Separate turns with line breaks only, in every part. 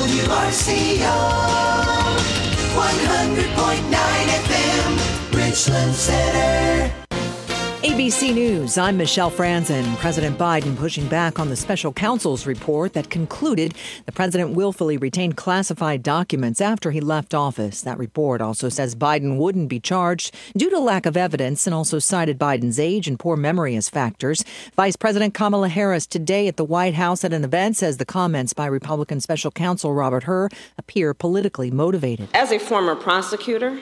WRCO 100.9 FM, Richland Center.
ABC News, I'm Michelle Franzen. President Biden pushing back on the special counsel's report that concluded the president willfully retained classified documents after he left office. That report also says Biden wouldn't be charged due to lack of evidence and also cited Biden's age and poor memory as factors. Vice President Kamala Harris today at the White House at an event says the comments by Republican special counsel Robert Hur appear politically motivated.
As a former prosecutor,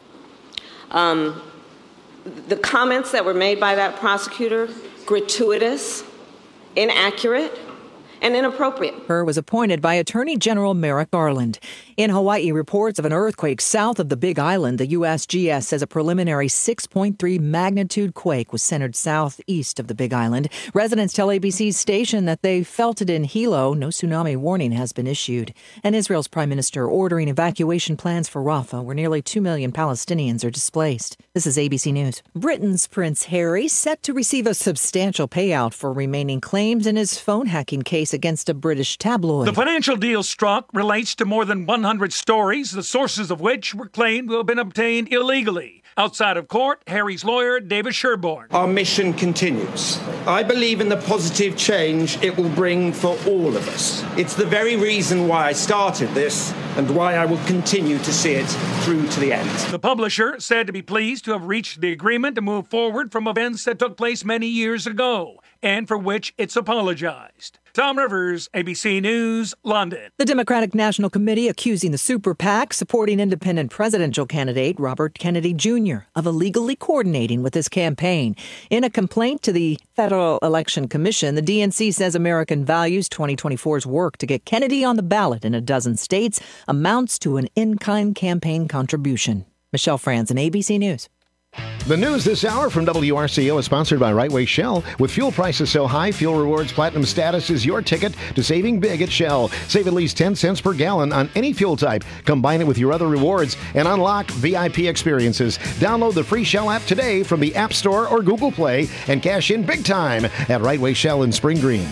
the comments that were made by that prosecutor, gratuitous, inaccurate, and inappropriate.
Hur was appointed by Attorney General Merrick Garland. In Hawaii, reports of an earthquake south of the Big Island. The USGS says a preliminary 6.3 magnitude quake was centered southeast of the Big Island. Residents tell ABC's station that they felt it in Hilo. No tsunami warning has been issued. And Israel's prime minister ordering evacuation plans for Rafah, where nearly 2 million Palestinians are displaced. This is ABC News. Britain's Prince Harry set to receive a substantial payout for remaining claims in his phone hacking case against a British tabloid.
The financial deal struck relates to more than 100 stories, the sources of which were claimed to have been obtained illegally. Outside of court, Harry's lawyer, David Sherborne.
Our mission continues. I believe in the positive change it will bring for all of us. It's the very reason why I started this and why I will continue to see it through to the end.
The publisher said to be pleased to have reached the agreement to move forward from events that took place many years ago and for which it's apologized. Tom Rivers, ABC News, London.
The Democratic National Committee accusing the super PAC supporting independent presidential candidate Robert Kennedy Jr. of illegally coordinating with his campaign. In a complaint to the Federal Election Commission, the DNC says American Values 2024's work to get Kennedy on the ballot in a dozen states amounts to an in-kind campaign contribution. Michelle Franzen, ABC News.
The news this hour from WRCO is sponsored by Right Way Shell. With fuel prices so high, Fuel Rewards Platinum status is your ticket to saving big at Shell. Save at least 10 cents per gallon on any fuel type. Combine it with your other rewards and unlock VIP experiences. Download the free Shell app today from the App Store or Google Play and cash in big time at Right Way Shell in Spring Green.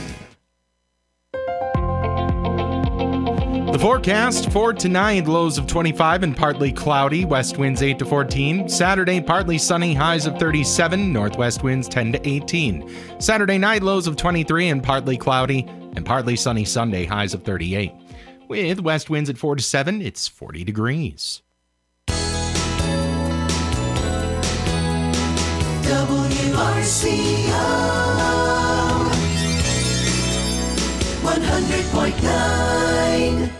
The forecast for tonight, lows of 25 and partly cloudy, west winds 8 to 14. Saturday, partly sunny, highs of 37, northwest winds 10 to 18. Saturday night, lows of 23 and partly cloudy, and partly sunny Sunday, highs of 38. With west winds at 4 to 7, it's 40 degrees.
WRCO 100.9.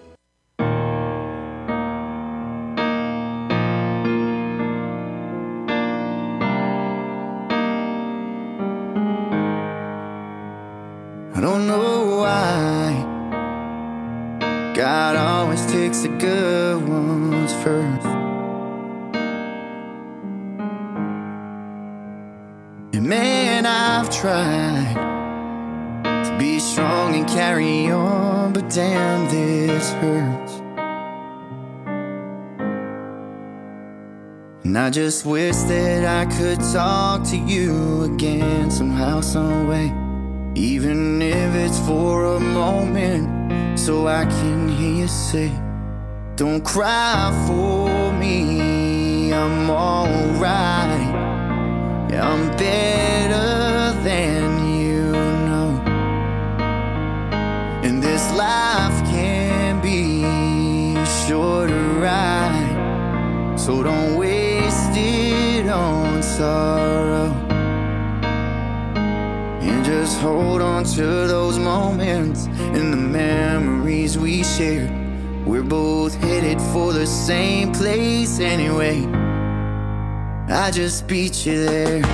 I don't know why God always takes the good ones first. And man, I've tried to be strong and carry on, but damn, this hurts. And I just wish that I could talk to you again somehow, some way. Even if it's for a moment, so I can hear you say, don't cry for me, I'm alright. Yeah, I'm better than you know. And this life can be a shorter ride, so don't waste it on sorrow. And just hold on to those moments and the memories we shared. We're both headed for the same place anyway. I just beat you there.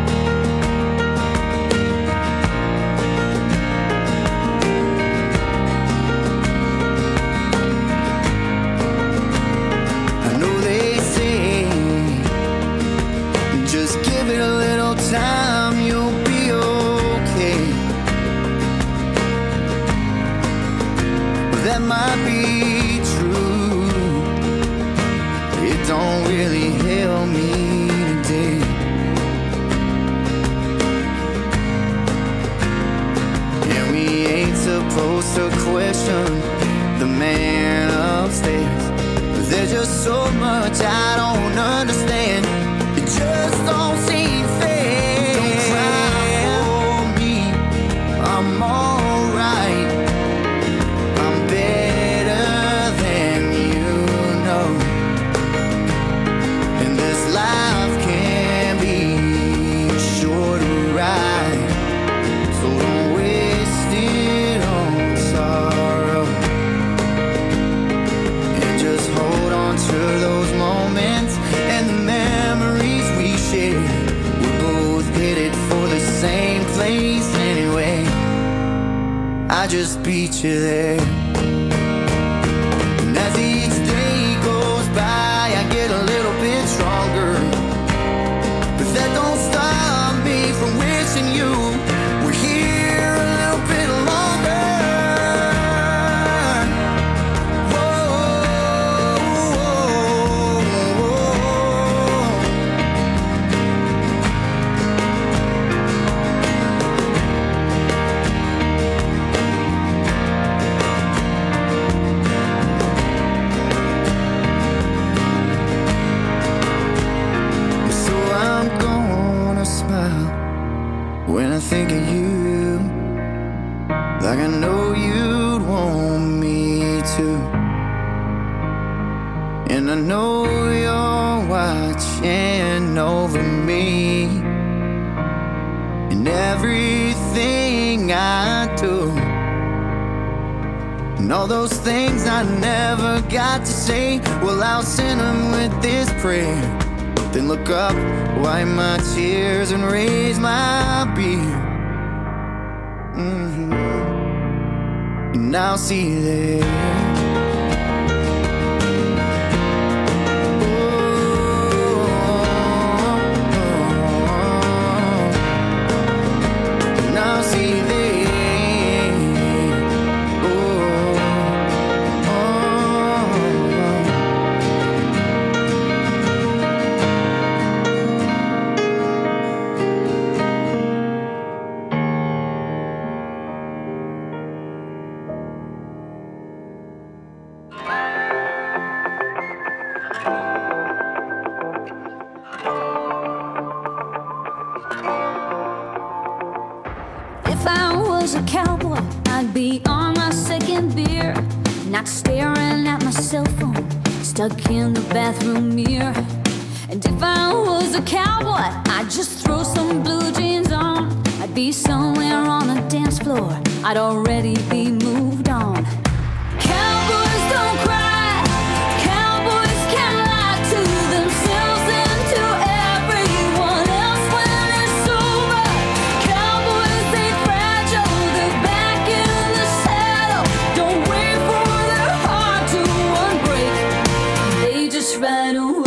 I know they say, just give it a little time, you'll be okay. But that might be true. It don't really help me today. And we ain't supposed to question the man just so much I don't understand. It just don't seem fair. Don't cry for me, I'm alright. I'm better than you know. And this life can be a shorter ride, so don't waste it on sorrow. And just hold on to those moments and the memories we shared. We're both headed for the same place anyway. I just beat you there. And as each day goes by, I get a little bit stronger. But that don't stop me from wishing you were here a little bit longer. So I'm gonna smile when I think of you, like I know you'd want me to. And I know you're watching over me in everything I do. And all those things I never got to say, well, I'll send them with this prayer. Then look up, wipe my tears and raise my beer. And I'll see you there. And I'll see you there.
If I was a cowboy, I'd be on my second beer, not staring at my cell phone, stuck in the bathroom mirror. And if I was a cowboy, I'd just throw some blue jeans on. I'd be somewhere on a dance floor, I'd already be moved on. Cowboys don't cry, cowboys can lie to themselves and to everyone else when they're sober. Cowboys ain't fragile, they're back in the saddle. Don't wait for their heart to unbreak, they just ride away.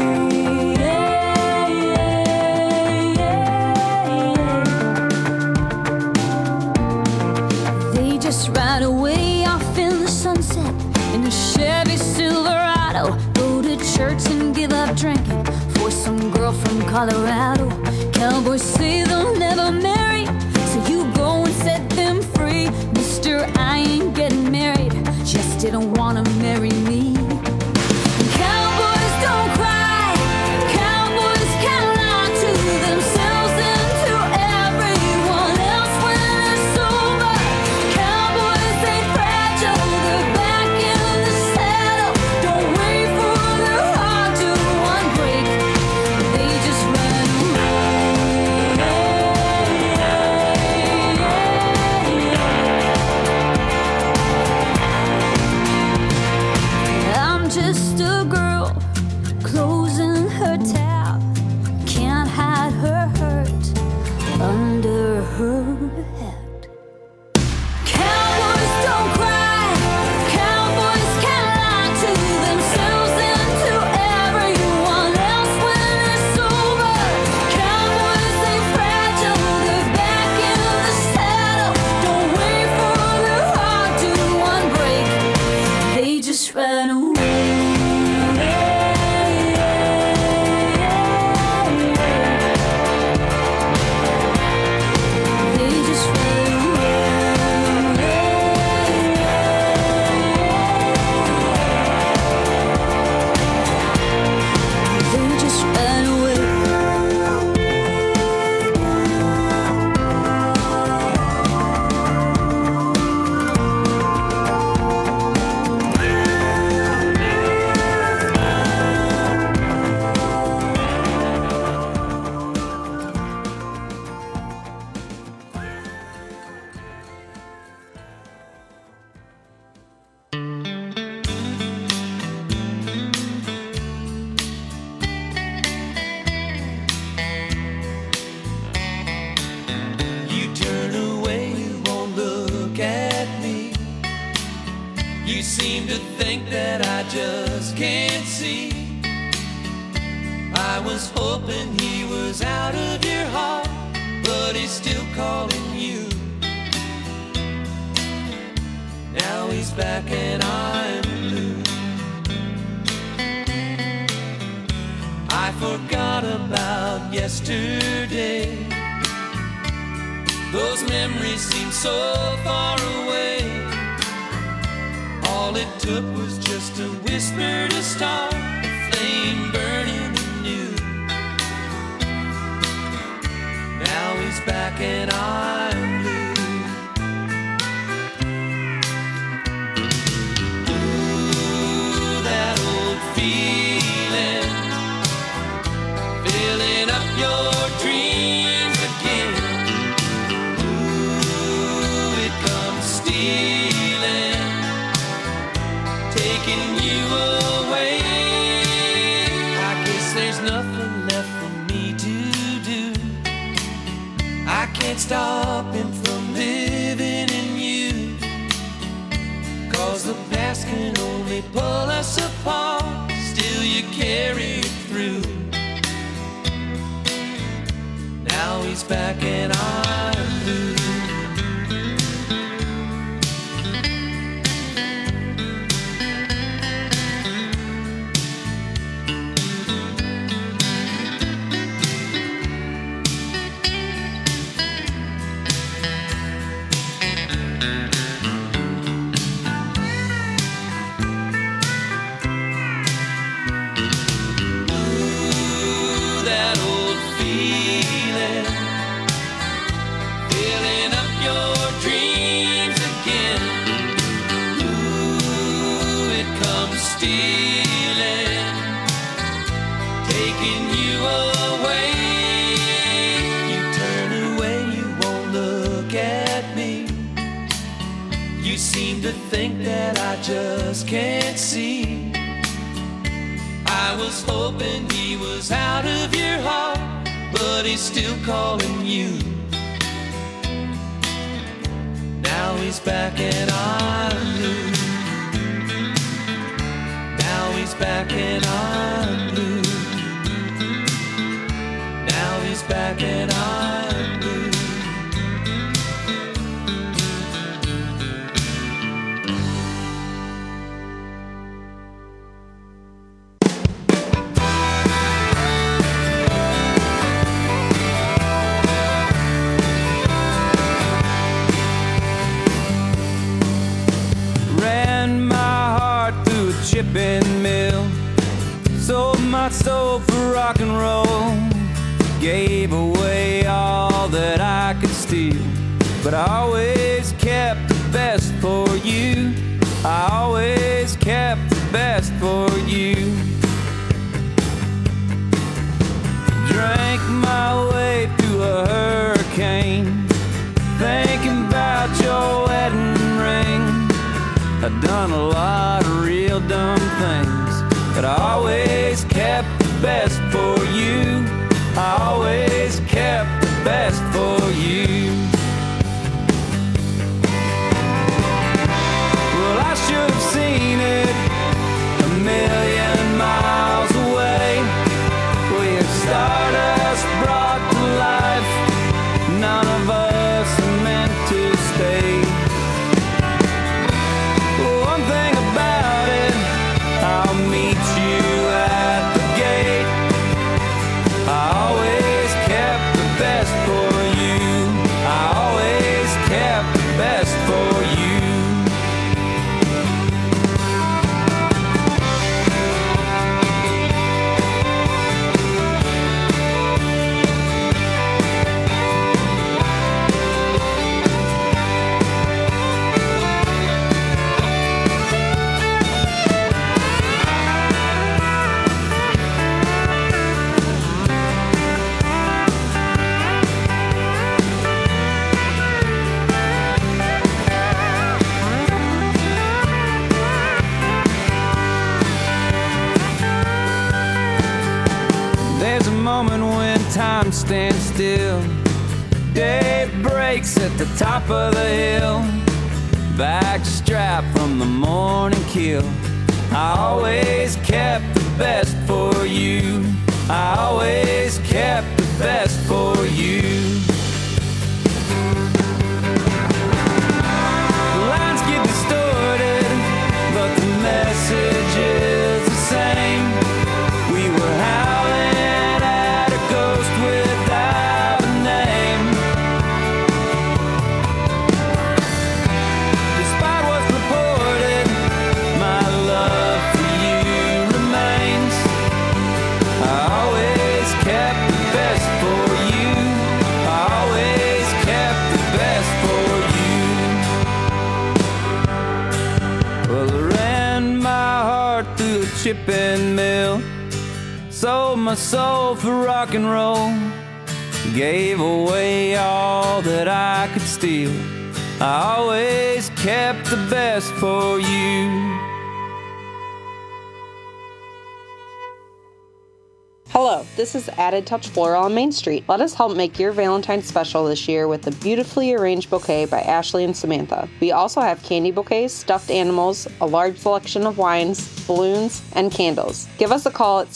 They just ride away off in the sunset in a Chevy Silverado. Go to church and give up drinking for some girl from Colorado. Cowboys say they'll never marry, so you go and set them free. Mister, I ain't getting married, just didn't wanna marry me. Cowboys don't cry, cowboys can lie to themselves and to everyone else when they're sober. Cowboys ain't fragile, they're back in the saddle. Don't wait for their heart to unbreak, they just run away.
seem to think that I just can't see. I was hoping he was out of your heart, but he's still calling you. Now he's back and I'm blue. I forgot about yesterday. Those memories seem so far away. All it took was just a whisper to start a flame burning anew. Now he's back and I'm blue. Ooh, that old feeling, filling up your dreams again. Ooh, it comes stealing, taking you away. I guess there's nothing left for me to do. I can't stop him from living in you, 'cause the past can only pull us apart. Still you carry it through. Now he's back and I'm blue. Stealing, taking you away. You turn away, you won't look at me. You seem to think that I just can't see. I was hoping he was out of your heart, but he's still calling you. Now he's back and I'm blue. Now he's back and I'm blue. Now he's back and I'm blue.
Ran my heart through a chipping mill, sold my soul for rock and roll, gave away all that I could steal, but I always kept the best for you. I always kept the best for you. Drank my way through a hurricane, thinking about your wedding ring. I've done a lot of real dumb things, but I always kept the best for you. I always kept the best for you. Well, I should have seen it a million miles away. We had stardust brought to life. None of us are meant to stay. One thing about it, I'll meet you at the gate. I always kept the best for you. I always kept the best for you. There's a moment when time stands still. Day breaks at the top of the hill. backstrap from the morning kill. I always kept the best for you. I always kept the best for you. The lines get distorted, but the message is the same. We were howling at a ghost without a name. Despite what's reported, my love for you remains. I always kept the best for you. I always kept the best for you. Well, I ran my heart through a chipping mill, sold my soul for rock and roll, gave away all that I could steal. I always kept the best for you.
Hello, this is Added Touch Floral on Main Street. Let us help make your Valentine's special this year with a beautifully arranged bouquet by Ashley and Samantha. We also have candy bouquets, stuffed animals, a large selection of wines, balloons, and candles. Give us a call at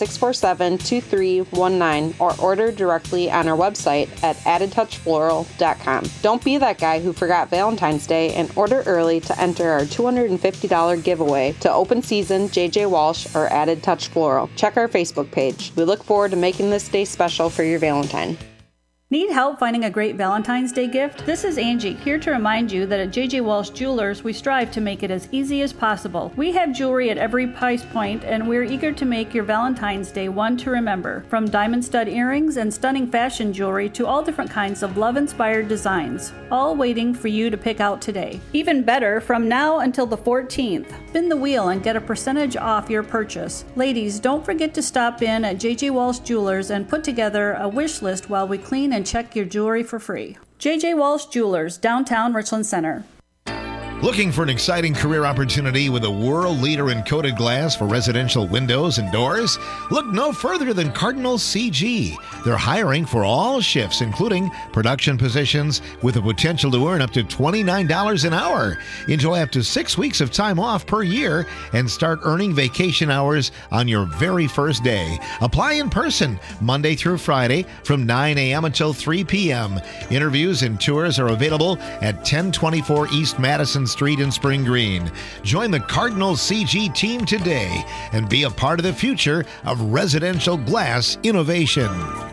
647-2319 or order directly on our website at addedtouchfloral.com. Don't be that guy who forgot Valentine's Day and order early to enter our $250 giveaway to Open Season, JJ Walsh, or Added Touch Floral. Check our Facebook page. We look forward to making this day special for your Valentine.
Need help finding a great Valentine's Day gift? This is Angie, here to remind you that at JJ Walsh Jewelers, we strive to make it as easy as possible. We have jewelry at every price point, and we're eager to make your Valentine's Day one to remember. From diamond stud earrings and stunning fashion jewelry to all different kinds of love-inspired designs, all waiting for you to pick out today. Even better, from now until the 14th, spin the wheel and get a percentage off your purchase. Ladies, don't forget to stop in at JJ Walsh Jewelers and put together a wish list while we clean and check your jewelry for free. JJ Walsh Jewelers, downtown Richland Center.
Looking for an exciting career opportunity with a world leader in coated glass for residential windows and doors? Look no further than Cardinal CG. They're hiring for all shifts, including production positions, with the potential to earn up to $29 an hour. Enjoy up to 6 weeks of time off per year and start earning vacation hours on your very first day. Apply in person Monday through Friday from 9 a.m. until 3 p.m. Interviews and tours are available at 1024 East Madison Street in Spring Green. Join the Cardinal CG team today and be a part of the future of residential glass innovation.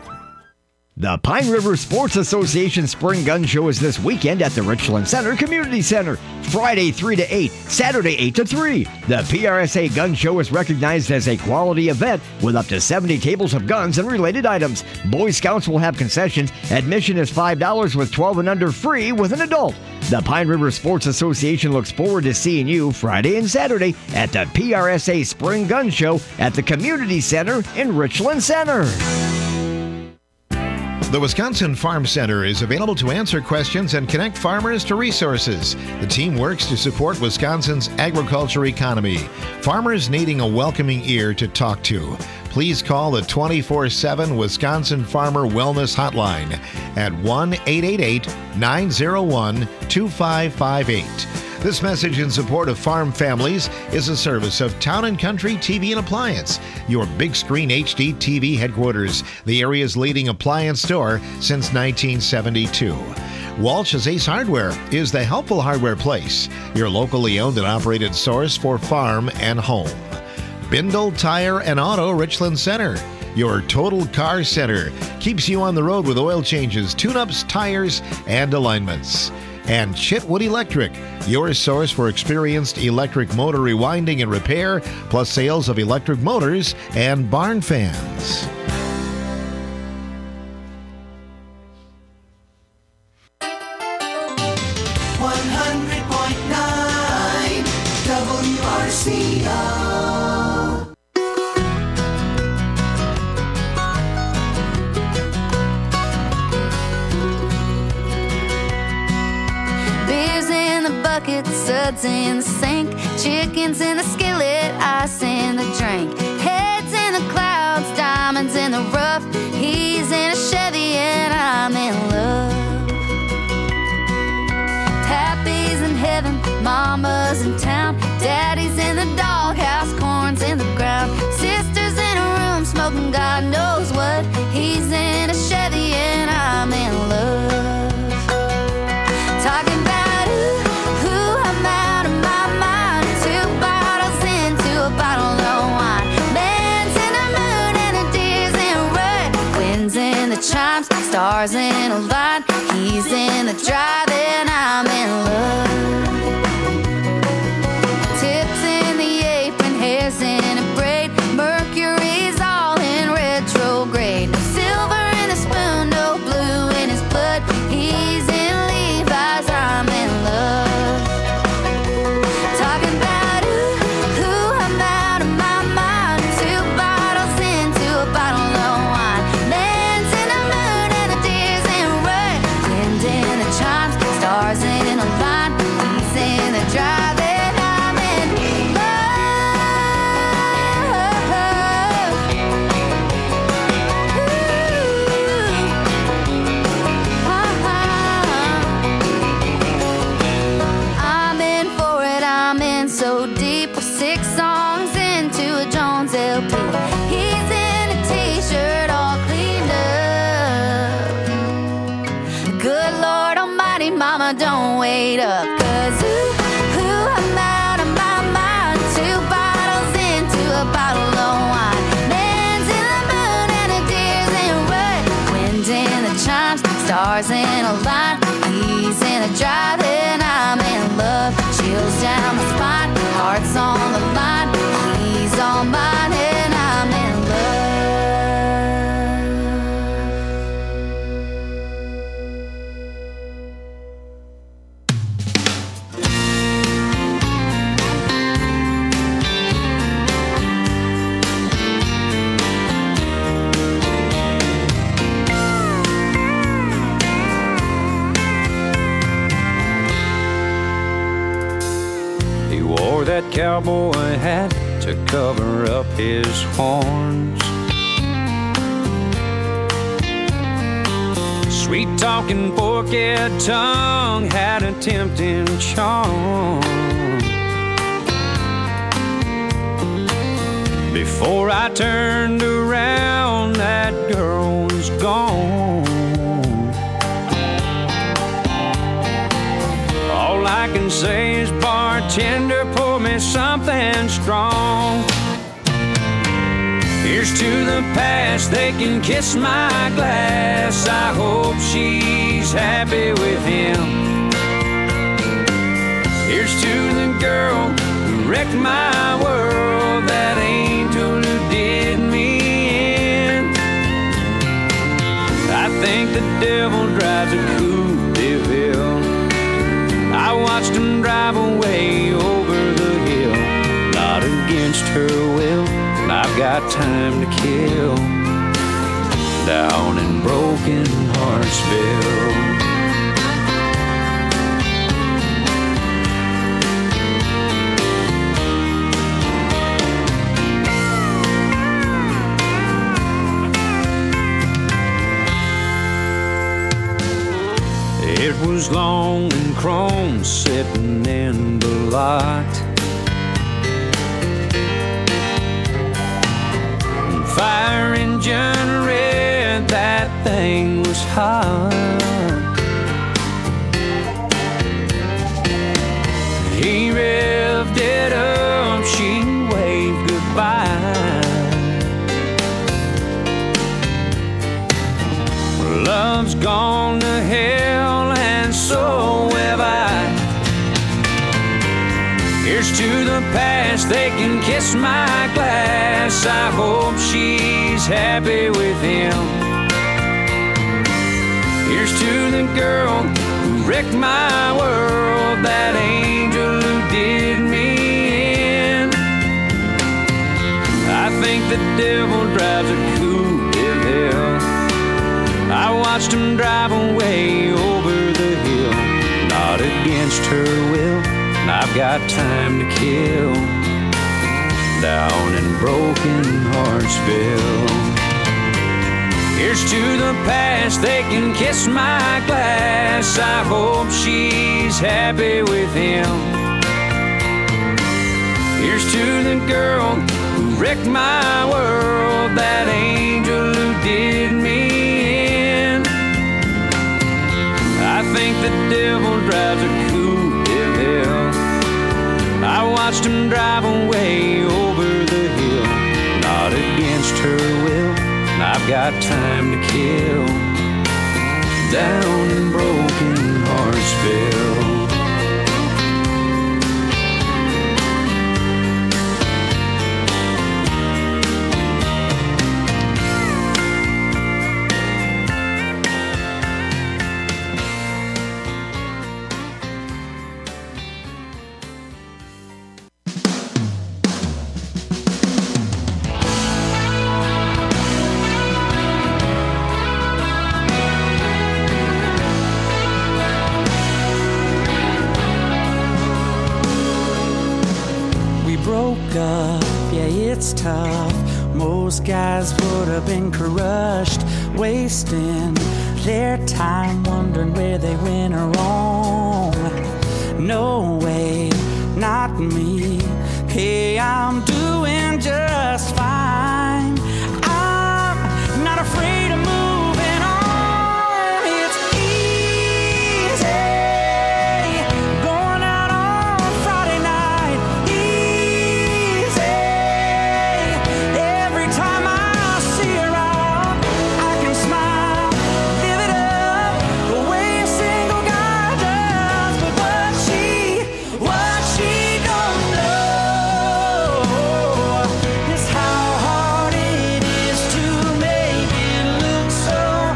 The Pine River Sports Association Spring Gun Show is this weekend at the Richland Center Community Center. Friday 3 to 8, Saturday 8 to 3. The PRSA Gun Show is recognized as a quality event with up to 70 tables of guns and related items. Boy Scouts will have concessions. Admission is $5 with 12 and under free with an adult. The Pine River Sports Association looks forward to seeing you Friday and Saturday at the PRSA Spring Gun Show at the Community Center in Richland Center.
The Wisconsin Farm Center is available to answer questions and connect farmers to resources. The team works to support Wisconsin's agriculture economy. Farmers needing a welcoming ear to talk to. Please call the 24/7 Wisconsin Farmer Wellness Hotline at 1-888-901-2558. This message in support of farm families is a service of Town & Country TV and Appliance, your big screen HD TV headquarters, the area's leading appliance store since 1972. Walsh's Ace Hardware is the helpful hardware place, your locally owned and operated source for farm and home. Bindle Tire and Auto Richland Center, your total car center, keeps you on the road with oil changes, tune-ups, tires, and alignments. And Chitwood Electric, your source for experienced electric motor rewinding and repair, plus sales of electric motors and barn fans.
WRCO.
Beers in the bucket, suds in the sink, chickens in the skillet, ice in the drink, heads in the clouds, diamonds in the rough. He's in a Chevy and I'm in love. Happy's in heaven, my Mama's in town, daddy's in the doghouse, corn's in the ground. Sister's in a room smoking God knows what. He's in a Chevy and I'm in love. Talking about I'm out of my mind. 2 bottles into a bottle of wine. Man's in the moon and the deer's in red. Winds in the chimes, stars in a line. He's in the drive and I'm in love. Tips in the apron, hair's in a braid. Mercury's all in retrograde. No silver in the spoon, no blue in his blood. He's in Levi's, I'm in love. Talking about I'm out of my mind. 2 bottles into a bottle of wine. Man's in the moon and the deer's in red. Wind in the chimes, stars in a line. He's in the drive and I'm in I'm in for it, I'm in so deep. We're 6 songs into a Jones LP. He's in a t-shirt all cleaned up. Good Lord Almighty, Mama, don't wait up. 'Cause I'm out of my mind. 2 bottles into a bottle of wine. Man's in the moon and the deer's in red. Wind in the chimes, stars in a line. He's in a drive and I'm in love. Chills down my spine, heart's on the line. He's all mine and I'm in
He wore that cowboy hat to cover up his horns. Sweet talking forked tongue had a tempting charm. Before I turned around, that girl was gone. All I can say is, bartender, pour me something strong. Here's to the past, they can kiss my glass. I hope she's happy with him. Here's to the girl who wrecked my world, that angel who did me in. I think the devil drives a Coupe de Ville. I watched him drive away over the hill, not against her will. I've got time to kill down in Broken Heartsville. It was long and chrome sitting in the lot. Fire engine red, that thing was hot. He revved it up, she waved goodbye. Love's gone to hell and so have I. Here's to the past, they can kiss my glass. I hope she's happy with him. Here's to the girl who wrecked my world, that angel who did me in. I think the devil drives a Coupe de Ville. I watched him drive away over the hill, not against her will. I've got time to kill down in Broken Heartsville. Here's to the past, they can kiss my glass. I hope she's happy with him. Here's to the girl who wrecked my world, that angel who did me in. I think the devil drives a cool devil. I watched him drive away over the hill, not against her will. I've got time to kill down in Broken Heartsville.
It's tough. Most guys would have been crushed, wasting their time wondering where they went wrong. No way, not me. Hey, I'm doing just fine. I'm not afraid of moving on. It's easy going out on Friday night. Easy. Every time I see her out, I can smile, live it up the way a single guy does. But what she don't know is how hard it is to make it look so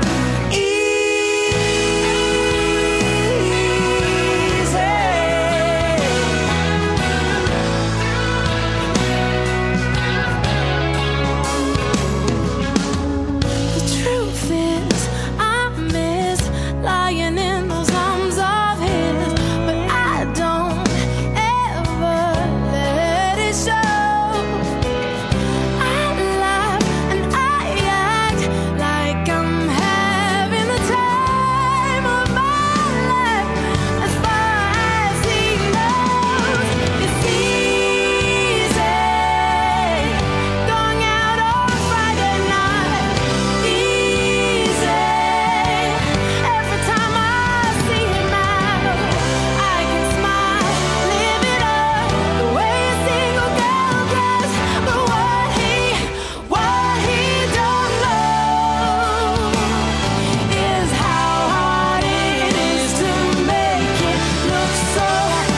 easy. The truth is, I miss lying in those arms of his, but I don't ever let it show. I laugh and I act like I'm having the time of my life. As far as he knows, it's easy going out on Friday night. Easy. Every time I see him out, I can smile, live it up the way a single girl does. But what he don't know is how hard it is to make it look so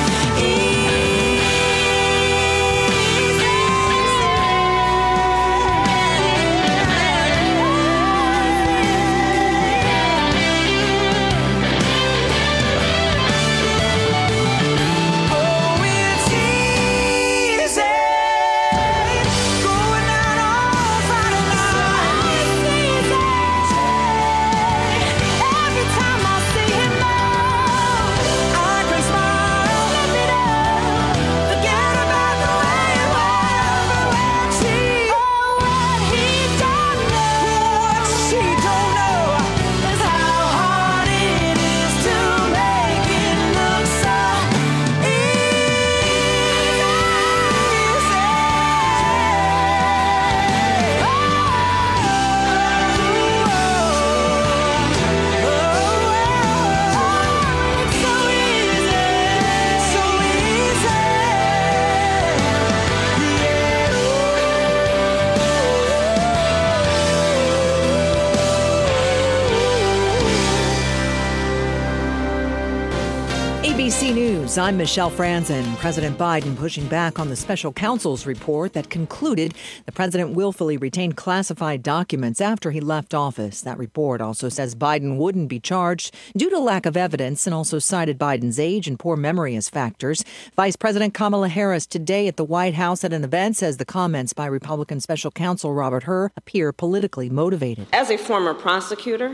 ABC News, I'm Michelle Franzen. President Biden pushing back on the special counsel's report that concluded the president willfully retained classified documents after he left office. That report also says Biden wouldn't be charged due to lack of evidence and also cited Biden's age and poor memory as factors. Vice President Kamala Harris today at the White House at an event says the comments by Republican special counsel Robert Hur appear politically motivated.
As a former prosecutor,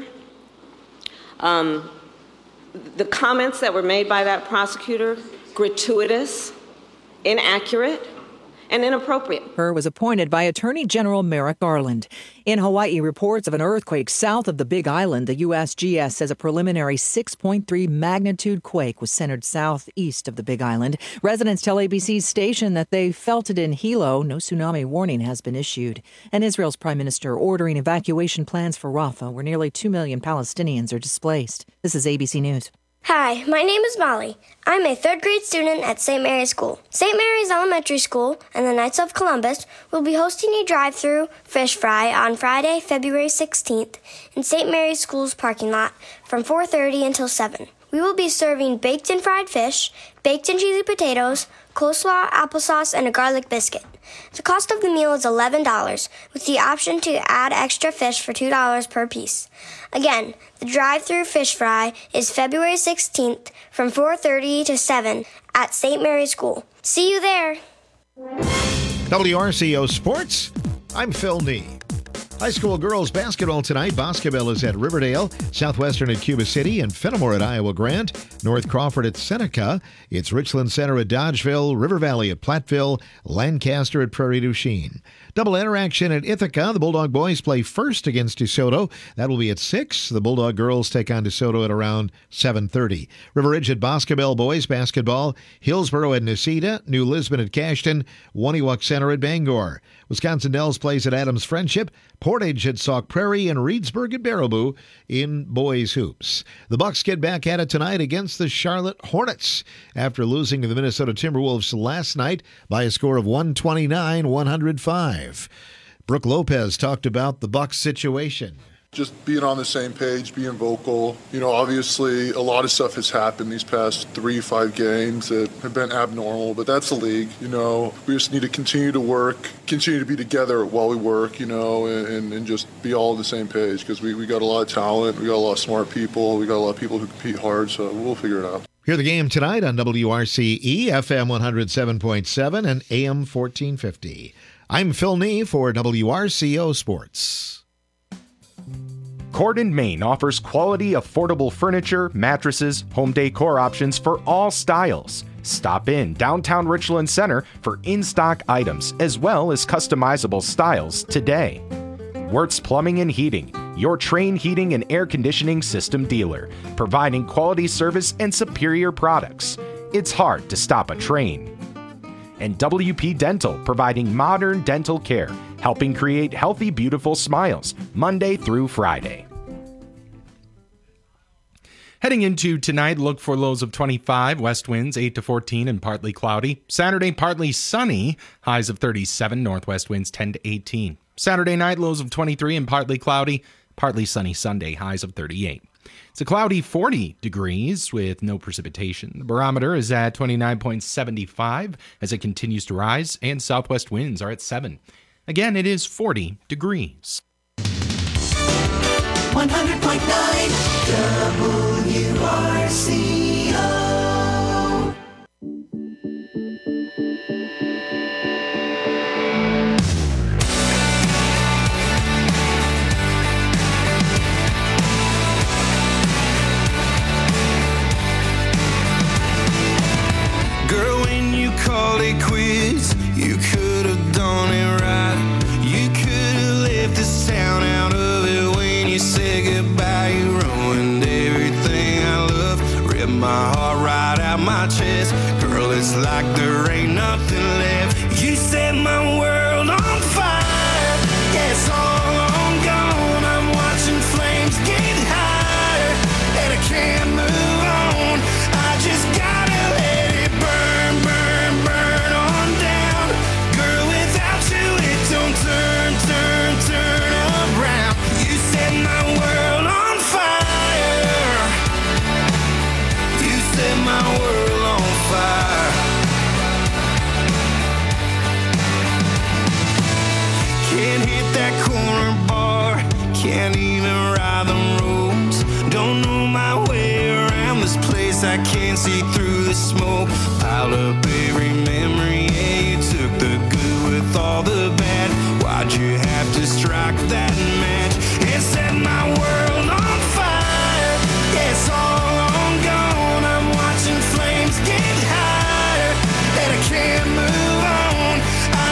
the comments that were made by that prosecutor, gratuitous, inaccurate, and inappropriate.
Her was appointed by Attorney General Merrick Garland. In Hawaii, reports of an earthquake south of the Big Island, the USGS says a preliminary 6.3 magnitude quake was centered southeast of the Big Island. Residents tell ABC's station that they felt it in Hilo. No tsunami warning has been issued. And Israel's prime minister ordering evacuation plans for Rafah, where nearly 2 million Palestinians are displaced. This is ABC News.
Hi, my name is Molly. I'm a third grade student at St. Mary's School. St. Mary's Elementary School and the Knights of Columbus will be hosting a drive-through fish fry on Friday, February 16th in St. Mary's School's parking lot from 4:30 until 7. We will be serving baked and fried fish, baked and cheesy potatoes, coleslaw, applesauce, and a garlic biscuit. The cost of the meal is $11, with the option to add extra fish for $2 per piece. Again, the drive-through fish fry is February 16th from 4:30 to 7 at St. Mary's School. See you there.
WRCO Sports, I'm Phil Nee. High school girls basketball tonight. Boscobel is at Riverdale, Southwestern at Cuba City, and Fenimore at Iowa Grant, North Crawford at Seneca. It's Richland Center at Dodgeville, River Valley at Platteville, Lancaster at Prairie du Chien. Double interaction at Ithaca. The Bulldog boys play first against DeSoto. That will be at 6. The Bulldog girls take on DeSoto at around 7:30. River Ridge at Boscobel boys basketball. Hillsboro at Necedah. New Lisbon at Cashton. Waniwak Center at Bangor. Wisconsin Dells plays at Adams Friendship. Portage at Sauk Prairie, and Reedsburg at Baraboo in boys hoops. The Bucks get back at it tonight against the Charlotte Hornets after losing to the Minnesota Timberwolves last night by a score of 129-105. Brooke Lopez talked about the Bucks situation.
Just being on the same page, being vocal. You know, obviously a lot of stuff has happened these past 3-5 games that have been abnormal, but that's the league. You know, we just need to continue to work, continue to be together while we work, you know, and just be all on the same page because we got a lot of talent, we got a lot of smart people, we got a lot of people who compete hard, so we'll figure it out.
Hear the game tonight on WRCE, FM 107.7 and AM 1450. I'm Phil Nee for WRCO Sports.
Cordon, Maine offers quality, affordable furniture, mattresses, home decor options for all styles. Stop in downtown Richland Center for in-stock items as well as customizable styles today. Wirtz Plumbing and Heating, your Trane heating and air conditioning system dealer, providing quality service and superior products. It's hard to stop a Trane. And WP Dental, providing modern dental care, helping create healthy, beautiful smiles, Monday through Friday. Heading into tonight, look for lows of 25, west winds 8 to 14 and partly cloudy. Saturday, partly sunny, highs of 37, northwest winds 10 to 18. Saturday night, lows of 23 and partly cloudy, partly sunny Sunday, highs of 38. It's a cloudy 40 degrees with no precipitation. The barometer is at 29.75 as it continues to rise, and southwest winds are at 7. Again, it is 40 degrees.
100.9 WRCO.
Girl, when you called it quits, you could have done it right. You could have left this town out of it when you said goodbye. You ruined everything I love, ripped my heart right out my chest. Girl, it's like there ain't nothing left. You set my world on fire. Yeah, it's all on gone. I'm watching flames get higher, and I can't move on. I just gotta let it burn, burn, burn on down. Girl, without you it don't turn, turn, turn around. You set my world on fire. You set my world on fire. Can't hit that corner bar, can't even ride the roads. Don't know my way around this place, I can't see through the smoke. Piled up every memory, yeah, you took the good with all the bad. Why'd you have to strike that match and set my world on fire? Yeah, it's all on gone. I'm watching flames get higher, and I can't move on. I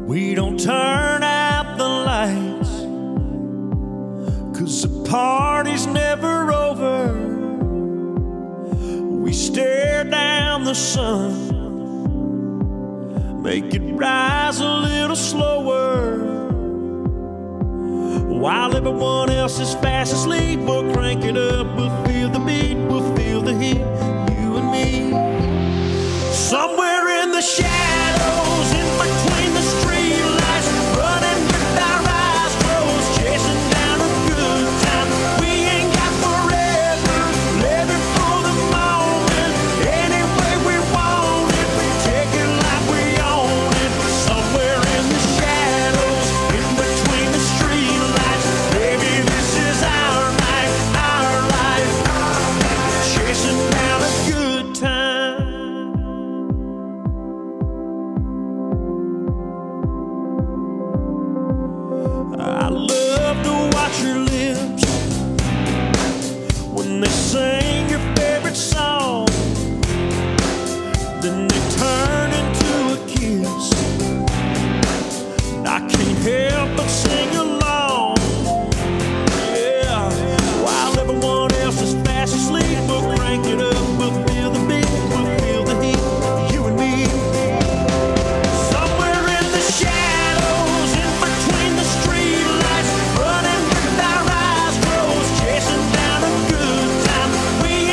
We don't turn out the lights, 'cause the party's never over. We stare down the sun, make it rise a little slower. While everyone else is fast asleep, we'll crank it up, we'll feel the beat, we'll feel the heat, you and me. Somewhere in the shadows, in between the streetlights, running with our eyes closed, chasing down a good time. We ain't got forever, living for the moment, any way we want it, take it like we own it. Somewhere in the shadows, in between the streetlights, baby, this is our night, our life, chasing down a good time. I love to watch your lips when they sing your favorite song, then they turn into a kiss. I can't help but sing along, yeah. While everyone else is fast asleep, we'll crank it up, we'll feel the beat, we'll feel the heat, you and me. Somewhere in the shadows, in between the streetlights, running with our eyes closed, chasing down a good time. We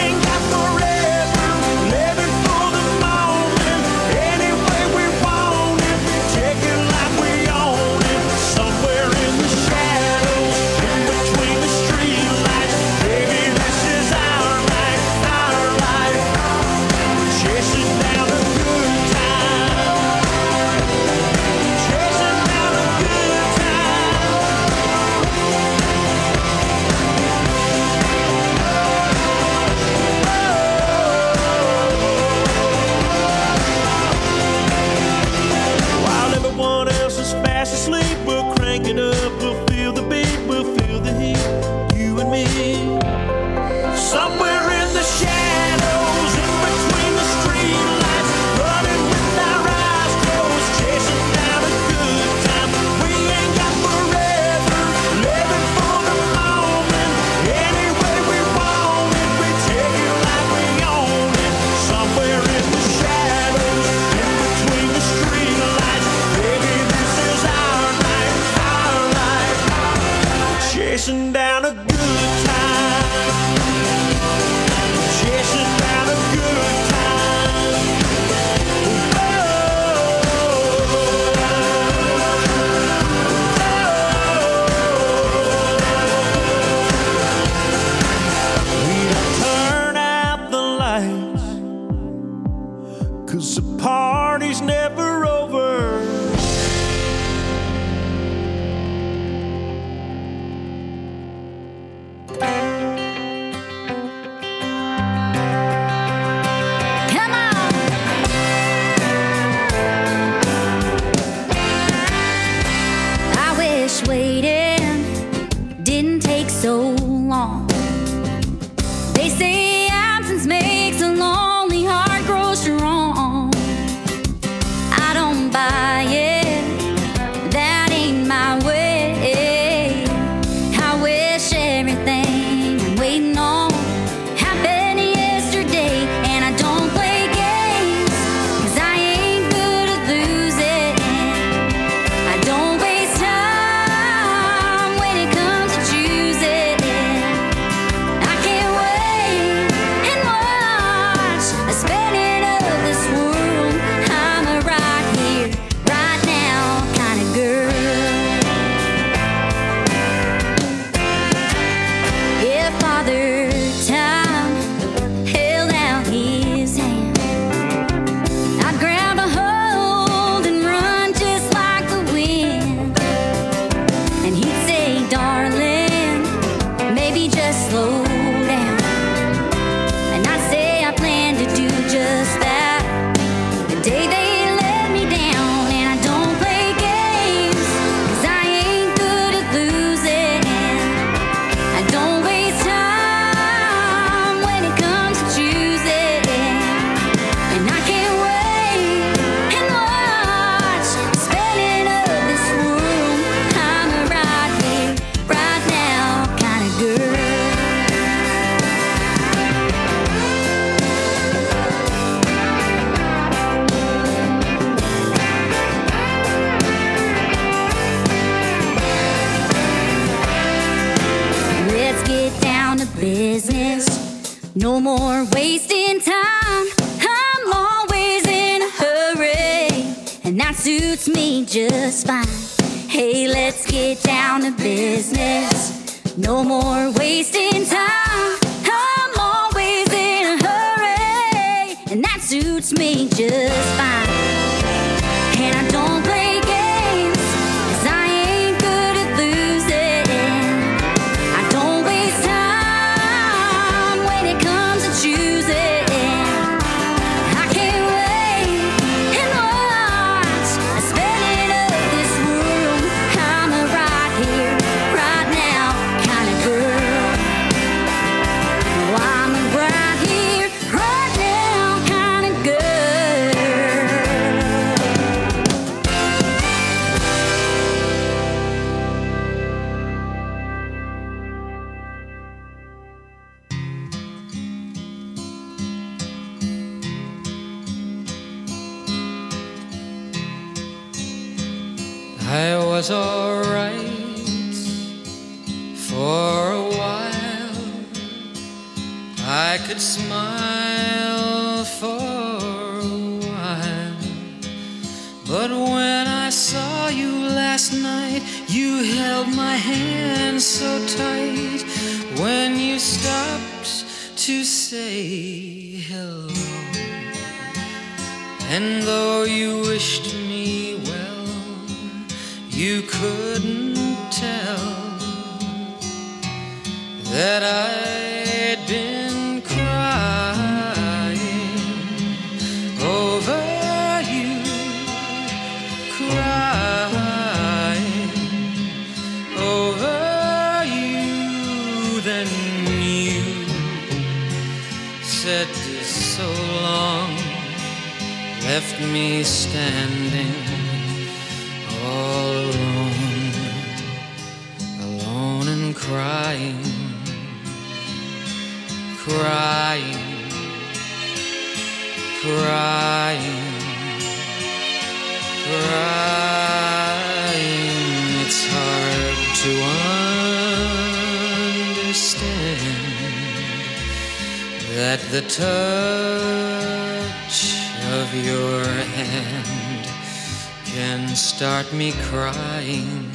No more wasting time. I'm always in a hurry, and that suits me just fine. Hey, let's get down to business. No more wasting time. I'm always in a hurry, and that suits me just fine. And I don't play games, 'cause I ain't good at losing. I don't waste time when it comes to choosing. I can't wait and watch the spinning of this world. I'm a right here, right now kind of girl. Oh, I'm a right here, right now kind of girl.
I was alright for a while. I could smile for a while. But when I saw you last night, you held my hand so tight. When you stopped to say hello, and though you wished me well, you couldn't tell that I'd been crying over you, crying over you. Then you said so long, left me standing all alone, alone and crying, crying, crying, crying. It's hard to understand that the touch of your hand can start me crying.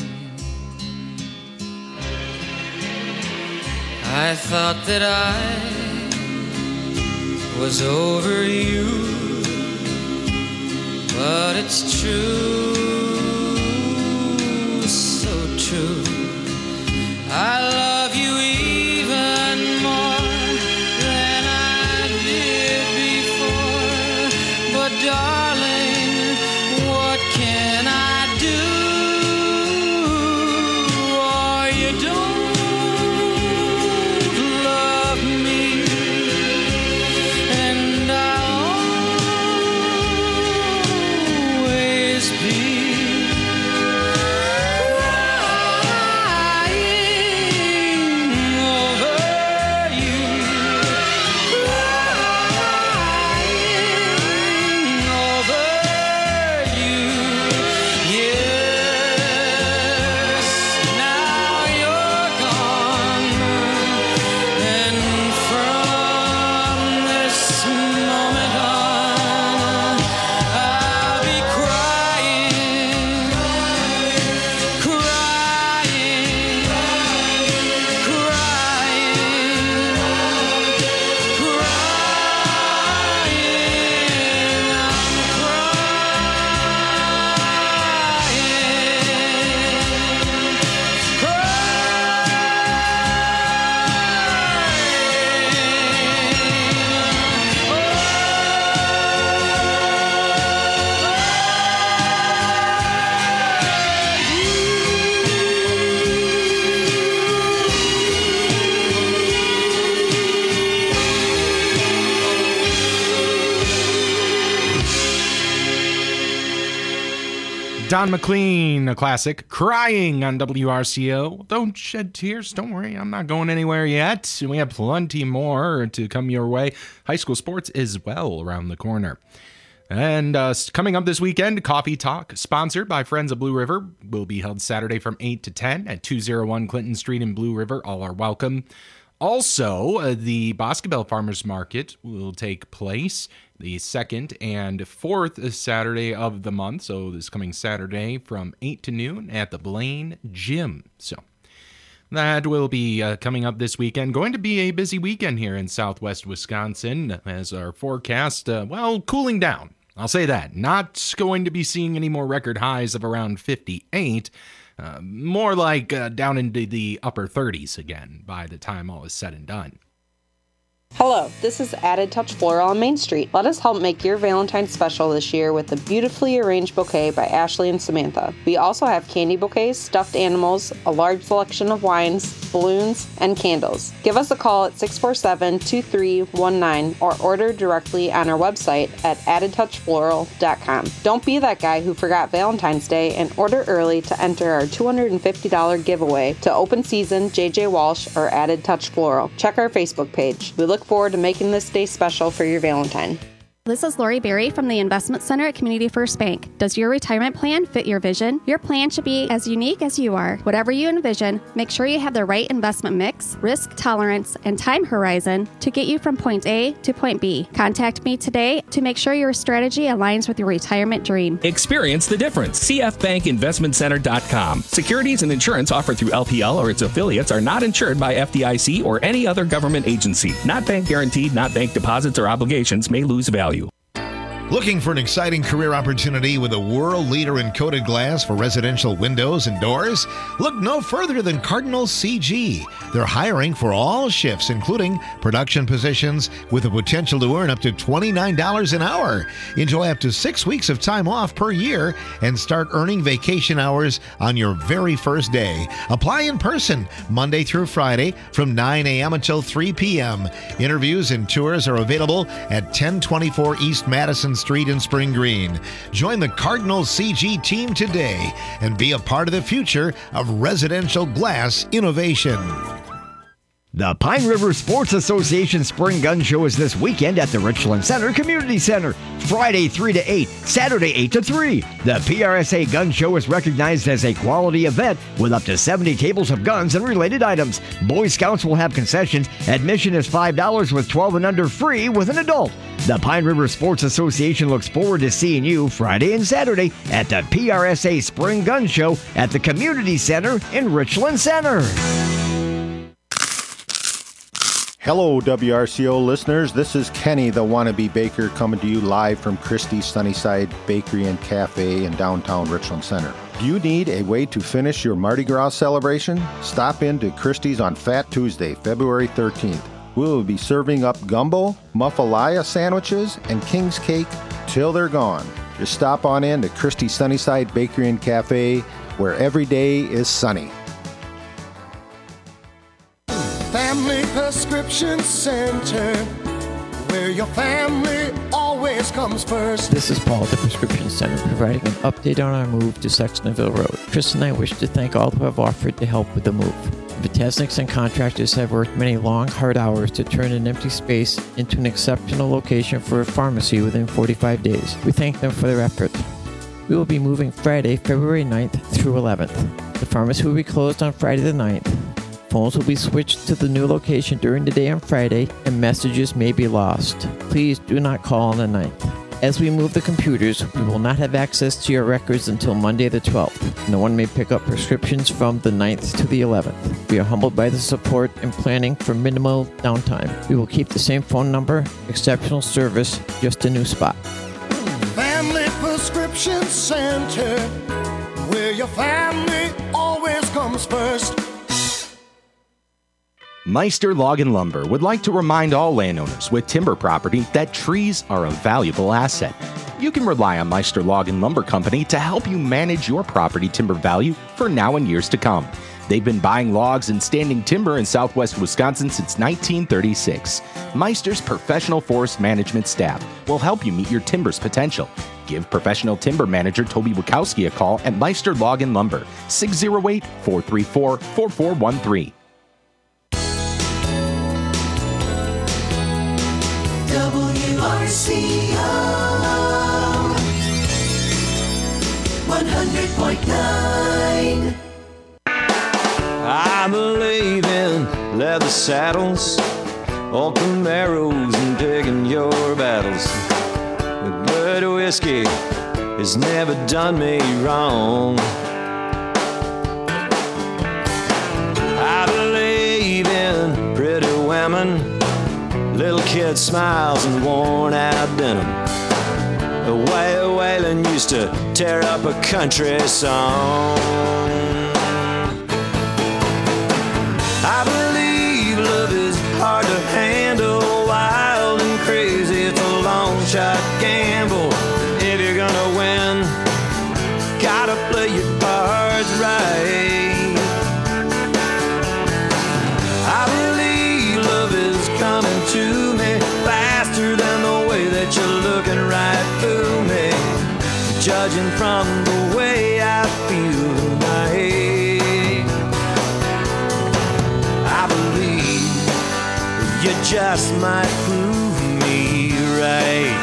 I thought that I was over you, but it's true, so true. I love you even more than I did before, but darling, what can I do? Oh, you don't love me, and I'll always be crying over you, crying over you. Yes, now you're gone, and from this moment on, I'll be crying, crying,
Don McLean, a classic, Crying on WRCO. Don't shed tears. Don't worry, I'm not going anywhere yet. We have plenty more to come your way. High school sports is well around the corner. And coming up this weekend, Coffee Talk, sponsored by Friends of Blue River, will be held Saturday from 8 to 10 at 201 Clinton Street in Blue River. All are welcome. Also, the Boscobel Farmers Market will take place the 2nd and 4th Saturday of the month, so this coming Saturday from 8 to noon at the Blaine Gym. So that will be coming up this weekend. Going to be a busy weekend here in southwest Wisconsin as our forecast, cooling down. I'll say that. Not going to be seeing any more record highs of around 58. More like down into the upper 30s again by the time all is said and done.
Hello, this is Added Touch Floral on Main Street. Let us help make your Valentine's special this year with a beautifully arranged bouquet by Ashley and Samantha. We also have candy bouquets, stuffed animals, a large selection of wines, balloons, and candles. Give us a call at 647-2319 or order directly on our website at addedtouchfloral.com. Don't be that guy who forgot Valentine's Day and order early to enter our $250 giveaway to Open Season, JJ Walsh, or Added Touch Floral. Check our Facebook page. We look forward to making this day special for your Valentine.
This is Lori Berry from the Investment Center at Community First Bank. Does your retirement plan fit your vision? Your plan should be as unique as you are. Whatever you envision, make sure you have the right investment mix, risk tolerance, and time horizon to get you from point A to point B. Contact me today to make sure your strategy aligns with your retirement dream.
Experience the difference. CFBankInvestmentCenter.com. Securities and insurance offered through LPL or its affiliates are not insured by FDIC or any other government agency. Not bank guaranteed, not bank deposits or obligations may lose value.
Looking for an exciting career opportunity with a world leader in coated glass for residential windows and doors? Look no further than Cardinal CG. They're hiring for all shifts, including production positions, with the potential to earn up to $29 an hour. Enjoy up to 6 weeks of time off per year and start earning vacation hours on your very first day. Apply in person Monday through Friday from 9 a.m. until 3 p.m. Interviews and tours are available at 1024 East Madison Street in Spring Green. Join the Cardinal CG team today and be a part of the future of residential glass innovation.
The Pine River Sports Association Spring Gun Show is this weekend at the Richland Center Community Center. Friday 3 to 8, Saturday 8 to 3. The PRSA Gun Show is recognized as a quality event with up to 70 tables of guns and related items. Boy Scouts will have concessions. Admission is $5 with 12 and under free with an adult. The Pine River Sports Association looks forward to seeing you Friday and Saturday at the PRSA Spring Gun Show at the Community Center in Richland Center.
Hello, WRCO listeners. This is Kenny, the wannabe baker, coming to you live from Christie's Sunnyside Bakery and Cafe in downtown Richland Center. Do you need a way to finish your Mardi Gras celebration? Stop in to Christie's on Fat Tuesday, February 13th. We will be serving up gumbo, muffalaya sandwiches, and king's cake till they're gone. Just stop on in to Christie's Sunnyside Bakery and Cafe, where every day is sunny.
Family Prescription Center, where your family always comes first.
This is Paul at the Prescription Center, providing an update on our move to Sextonville Road. Chris and I wish to thank all who have offered to help with the move. Vitasniks and contractors have worked many long, hard hours to turn an empty space into an exceptional location for a pharmacy within 45 days. We thank them for their effort. We will be moving Friday, February 9th through 11th. The pharmacy will be closed on Friday the 9th. Phones will be switched to the new location during the day on Friday, and messages may be lost. Please do not call on the 9th. As we move the computers, we will not have access to your records until Monday the 12th. No one may pick up prescriptions from the 9th to the 11th. We are humbled by the support and planning for minimal downtime. We will keep the same phone number, exceptional service, just a new spot.
Family Prescription Center, where your family always comes first.
Meister Log & Lumber would like to remind all landowners with timber property that trees are a valuable asset. You can rely on Meister Log & Lumber Company to help you manage your property timber value for now and years to come. They've been buying logs and standing timber in southwest Wisconsin since 1936. Meister's professional forest management staff will help you meet your timber's potential. Give professional timber manager Toby Wachowski a call at Meister Log & Lumber, 608-434-4413.
WRCO 100.9.
I believe in
leather saddles, old Camaros, and picking your battles. But whiskey has never done me wrong. I believe in pretty women, little kid smiles and worn out denim. The way Waylon used to tear up a country song. I believe love is hard to handle, wild and crazy, it's a long shot gamble. If you're gonna win, gotta play your cards right. I believe love is coming to me faster than the way that you're looking right through me, judging from the way I feel tonight. I believe you just might prove me right.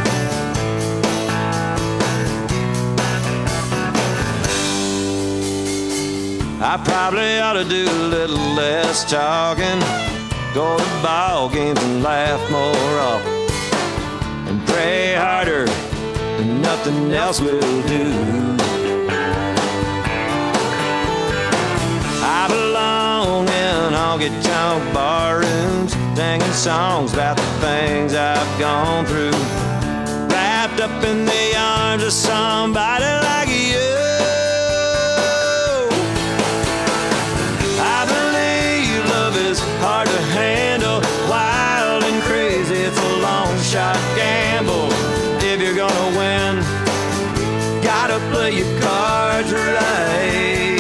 I probably ought to do a little less talking, go to ball games and laugh more often, and pray harder and nothing else will do. I belong in honky-tonk bar rooms, singing songs about the things I've gone through, wrapped up in the arms of somebody like you. I believe love is hard to handle, wild and crazy, it's a long shot gamble. If you're gonna win, gotta play your cards right.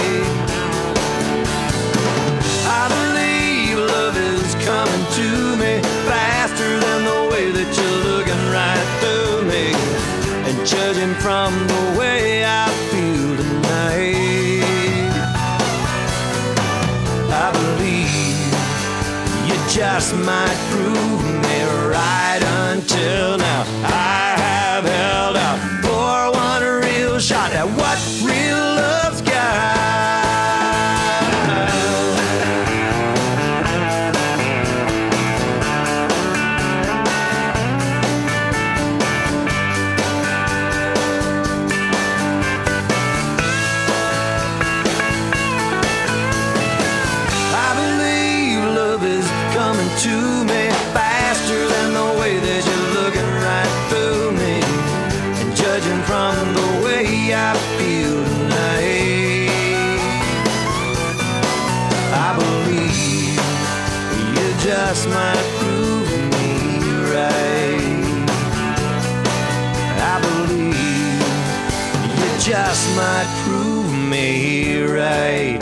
I believe love is coming to me faster than the way that you're looking right through me, and judging from the way I feel tonight, I believe you just might prove me right. Until now, I have held out for one real shot at what real love's got. I believe love is coming to me faster than the way that you're looking right through me, and judging from the way I feel tonight, I believe you just might prove me right. I believe you just might prove me right.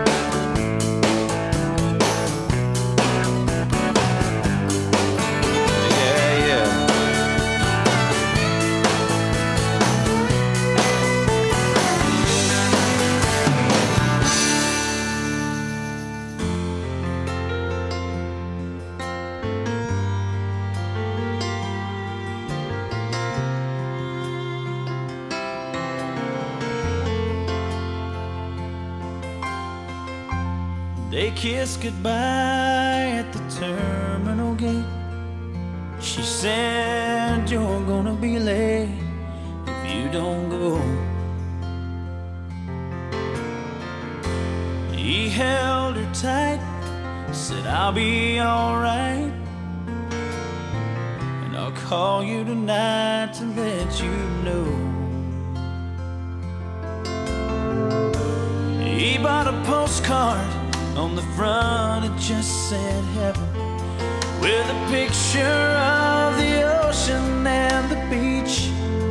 They kissed goodbye at the terminal gate. She said, you're gonna be late if you don't go. He held her tight, said, I'll be alright, and I'll call you tonight to let you know. He bought a postcard, on the front it just said heaven, with a picture of the ocean and the beach,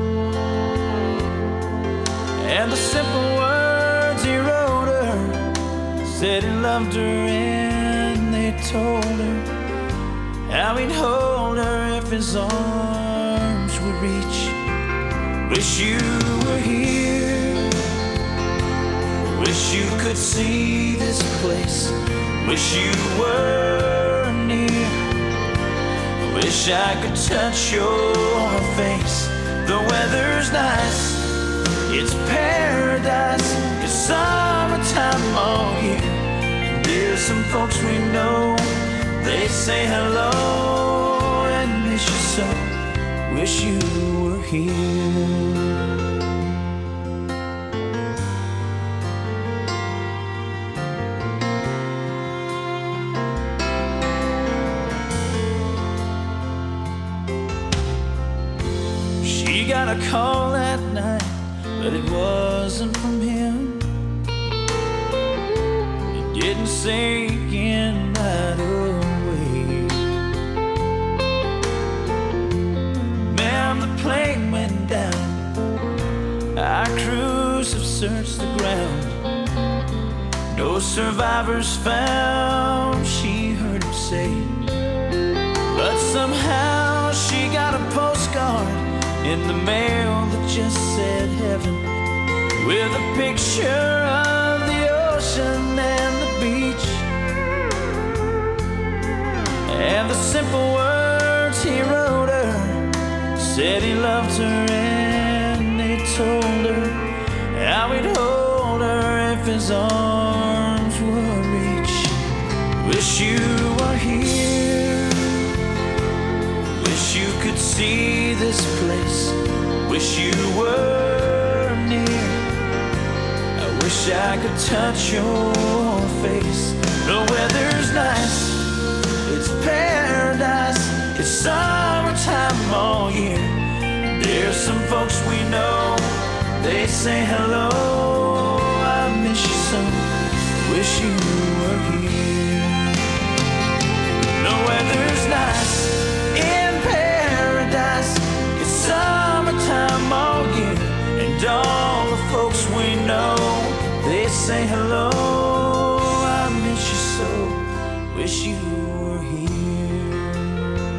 and the simple words he wrote her said he loved her, and they told her how he'd hold her if his arms would reach. Wish you were here, wish you could see this place, wish you were near, wish I could touch your face. The weather's nice, it's paradise, it's summertime all year, and There's some folks we know, they say hello and miss you so. Wish you were here. She got a call that night, but it wasn't from him. It didn't sink in right away. Ma'am, the plane went down. Our crews have searched the ground. No survivors found, she heard him say. But somehow she got a postcard in the mail that just said heaven, with a picture of the ocean and the beach, and the simple words he wrote her. Said he loved her and they told her how he'd hold her if his arms would reach. Wish you were here. Wish you could see this place. Wish you were near. I wish I could touch your face. The weather's nice, it's paradise, it's summertime all year. There's some folks we know, they say hello, I miss you so. Wish you were here. The weather's nice in paradise, it's summertime all year. And all the folks we know, they say hello, I miss you so. Wish you were here.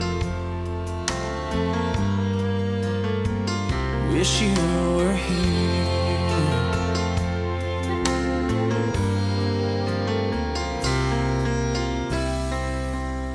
Wish you were here.